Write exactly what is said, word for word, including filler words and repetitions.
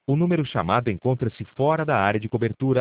O número chamado encontra-se fora da área de cobertura